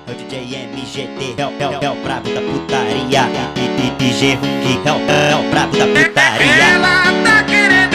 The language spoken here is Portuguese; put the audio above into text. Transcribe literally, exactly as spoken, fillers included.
É o D J M G T, é o, é o, é o brabo da putaria. E, e, e G Hung é o, é o brabo da putaria. Ela tá querendo